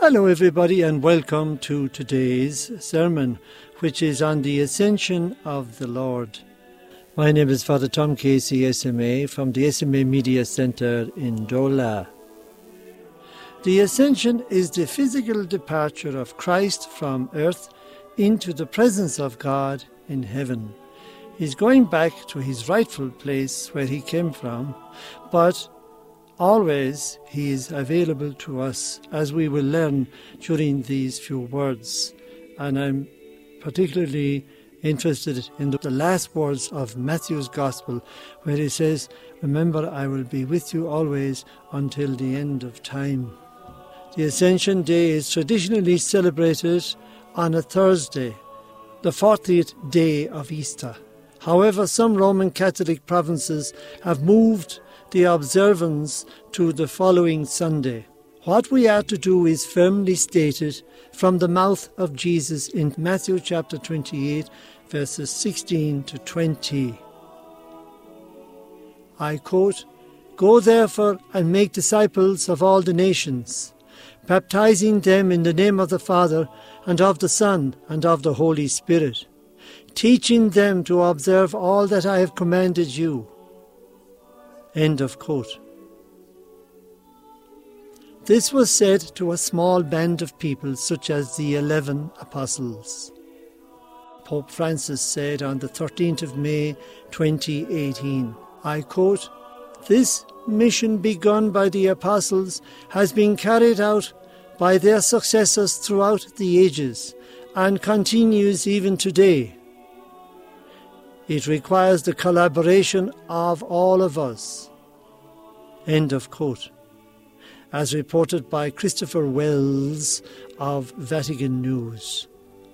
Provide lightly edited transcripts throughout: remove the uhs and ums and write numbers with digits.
Hello everybody and welcome to today's sermon, which is on the Ascension of the Lord. My name is Father Tom Casey, SMA, from the SMA Media Centre in Dola. The Ascension is the physical departure of Christ from earth into the presence of God in heaven. He's going back to his rightful place where he came from, but always he is available to us, as we will learn during these few words. And I'm particularly interested in the last words of Matthew's Gospel, where he says, "Remember, I will be with you always until the end of time." The Ascension Day is traditionally celebrated on a Thursday, the 40th day of Easter. However, some Roman Catholic provinces have moved the observance to the following Sunday. What we are to do is firmly stated from the mouth of Jesus in Matthew chapter 28, verses 16 to 20. I quote, "Go therefore and make disciples of all the nations, baptizing them in the name of the Father and of the Son and of the Holy Spirit, teaching them to observe all that I have commanded you." End of quote. This was said to a small band of people such as the 11 apostles. Pope Francis said on the 13th of May 2018, I quote, "This mission begun by the apostles has been carried out by their successors throughout the ages and continues even today. It requires the collaboration of all of us." End of quote. As reported by Christopher Wells of Vatican News.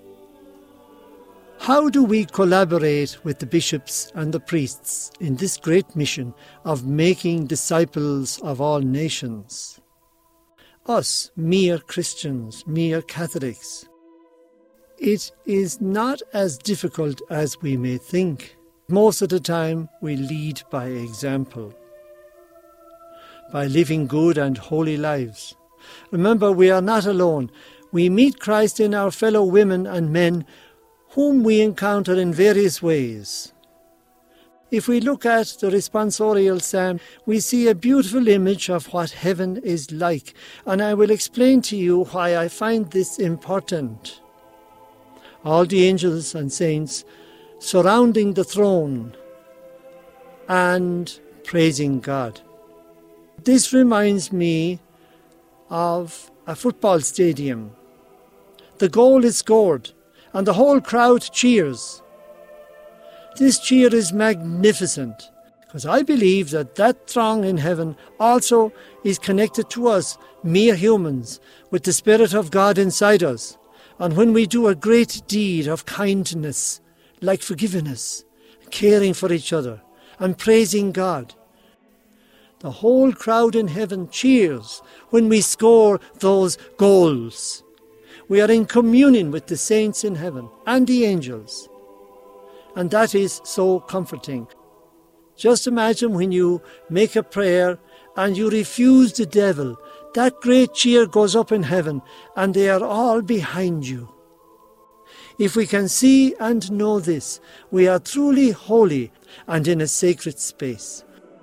How do we collaborate with the bishops and the priests in this great mission of making disciples of all nations? Us, mere Christians, mere Catholics. It is not as difficult as we may think. Most of the time we lead by example, by living good and holy lives. Remember, we are not alone. We meet Christ in our fellow women and men whom we encounter in various ways. If we look at the responsorial psalm, we see a beautiful image of what heaven is like, and I will explain to you why I find this important. All the angels and saints surrounding the throne and praising God. This reminds me of a football stadium. The goal is scored and the whole crowd cheers. This cheer is magnificent because I believe that throng in heaven also is connected to us, mere humans, with the Spirit of God inside us. And when we do a great deed of kindness, like forgiveness, caring for each other, and praising God, the whole crowd in heaven cheers when we score those goals. We are in communion with the saints in heaven and the angels. And that is so comforting. Just imagine when you make a prayer and you refuse the devil, that great cheer goes up in heaven and they are all behind you. If we can see and know this, we are truly holy and in a sacred space.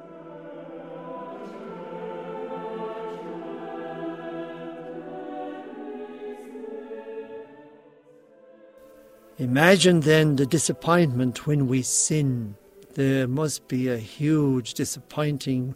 Imagine then the disappointment when we sin. There must be a huge disappointing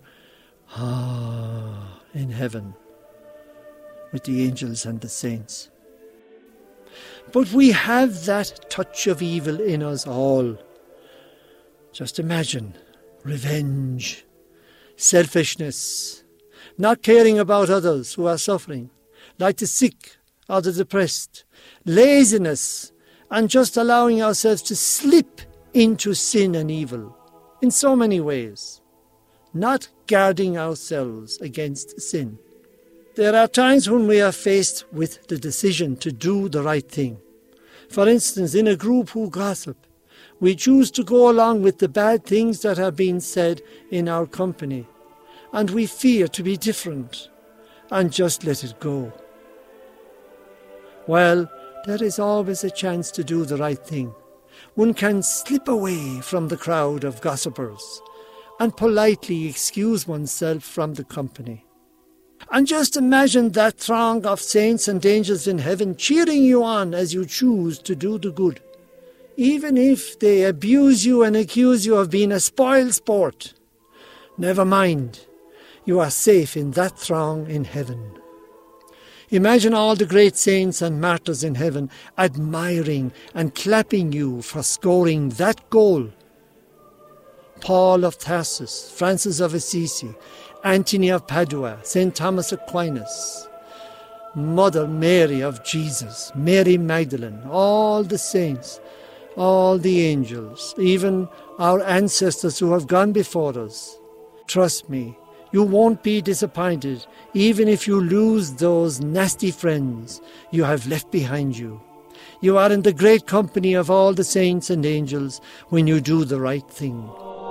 in heaven with the angels and the saints. But we have that touch of evil in us all. Just imagine revenge, selfishness, not caring about others who are suffering, like the sick or the depressed, laziness, and just allowing ourselves to slip into sin and evil in so many ways, not guarding ourselves against sin. There are times when we are faced with the decision to do the right thing. For instance, in a group who gossip, we choose to go along with the bad things that are being said in our company, and we fear to be different and just let it go. Well, there is always a chance to do the right thing. One can slip away from the crowd of gossipers and politely excuse oneself from the company. And just imagine that throng of saints and angels in heaven cheering you on as you choose to do the good, even if they abuse you and accuse you of being a spoil sport. Never mind, you are safe in that throng in heaven. Imagine all the great saints and martyrs in heaven admiring and clapping you for scoring that goal. Paul of Tarsus, Francis of Assisi, Antony of Padua, St. Thomas Aquinas, Mother Mary of Jesus, Mary Magdalene, all the saints, all the angels, even our ancestors who have gone before us. Trust me, you won't be disappointed, even if you lose those nasty friends you have left behind you. You are in the great company of all the saints and angels when you do the right thing.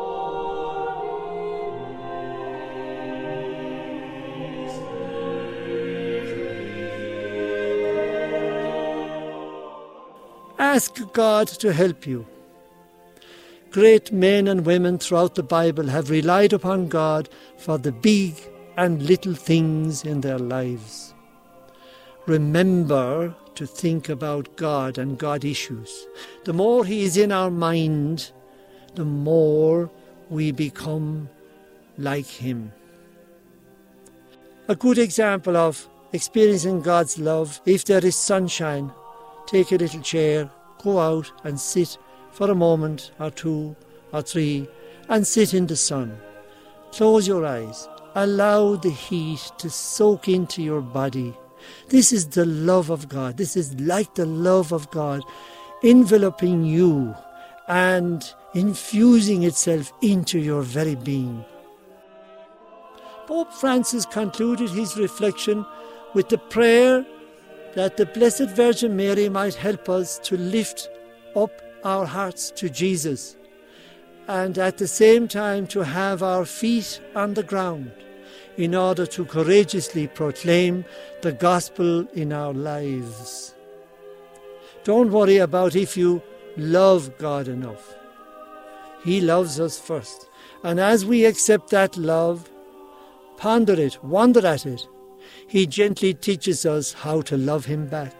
Ask God to help you. Great men and women throughout the Bible have relied upon God for the big and little things in their lives. Remember to think about God and God issues. The more He is in our mind, the more we become like Him. A good example of experiencing God's love, if there is sunshine, take a little chair, go out and sit for a moment or two or three and sit in the sun. Close your eyes. Allow the heat to soak into your body. This is the love of God. This is like the love of God enveloping you and infusing itself into your very being. Pope Francis concluded his reflection with the prayer that the Blessed Virgin Mary might help us to lift up our hearts to Jesus and at the same time to have our feet on the ground in order to courageously proclaim the gospel in our lives. Don't worry about if you love God enough. He loves us first. And as we accept that love, ponder it, wonder at it, He gently teaches us how to love Him back.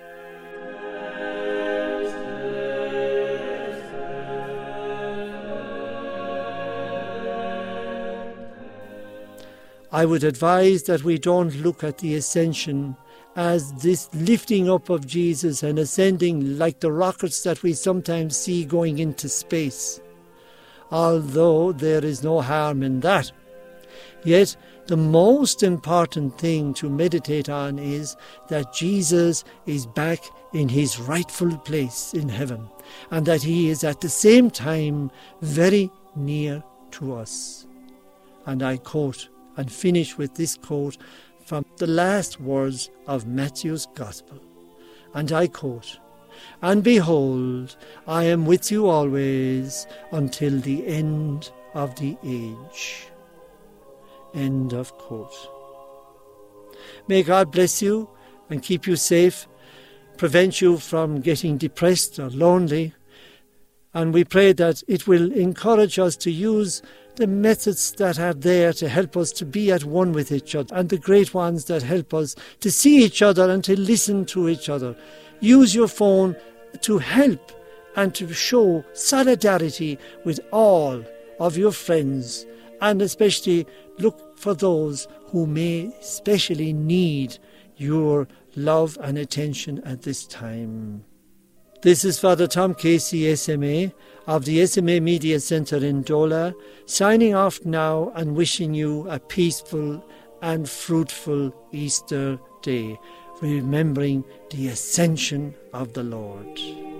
I would advise that we don't look at the ascension as this lifting up of Jesus and ascending like the rockets that we sometimes see going into space, although there is no harm in that. Yet the most important thing to meditate on is that Jesus is back in His rightful place in heaven, and that He is at the same time very near to us. And I quote and finish with this quote from the last words of Matthew's Gospel. And I quote, "And behold, I am with you always until the end of the age." End of quote. May God bless you and keep you safe, prevent you from getting depressed or lonely, and we pray that it will encourage us to use the methods that are there to help us to be at one with each other, and the great ones that help us to see each other and to listen to each other. Use your phone to help and to show solidarity with all of your friends, and especially look for those who may especially need your love and attention at this time. This is Father Tom Casey, SMA, of the SMA Media Centre in Dola, signing off now and wishing you a peaceful and fruitful Easter day, remembering the ascension of the Lord.